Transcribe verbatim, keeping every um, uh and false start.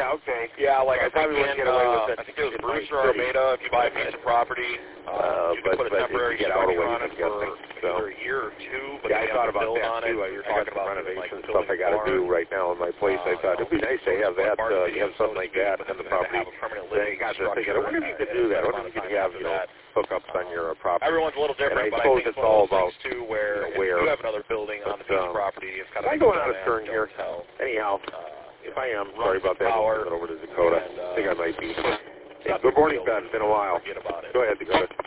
yeah, okay. Yeah, like I probably think wouldn't in, get away uh, with it I think it was in my Bruce or city. Armada, if you buy a piece of property, uh, Uh, you but, can put a but temporary if you get out structure of on ways, it I'm for guessing. So. either a year or two, but Yeah, I you thought have to about build that on too. it. You're You're talking talking about about doing, renovation like, stuff I got to do right now in my place. Uh, I thought it'd be nice to have that, uh, have something like that on the property. Then I got to thinking, I wonder if you could do that. I wonder if you could have, you know, hookups on your uh, property. Everyone's a little different, and I but I suppose think it's one all of those about, things too, where, you know, where if you have another building but, on the piece um, of property, it's kind of I'm like going a out of turn here. tell. Anyhow, Uh, if I am, sorry about that. Power, I'm over to Dakota. and, uh, I think I might be. Hey, good morning, Ben. It's been a while. Forget about it. Go ahead, Dakota.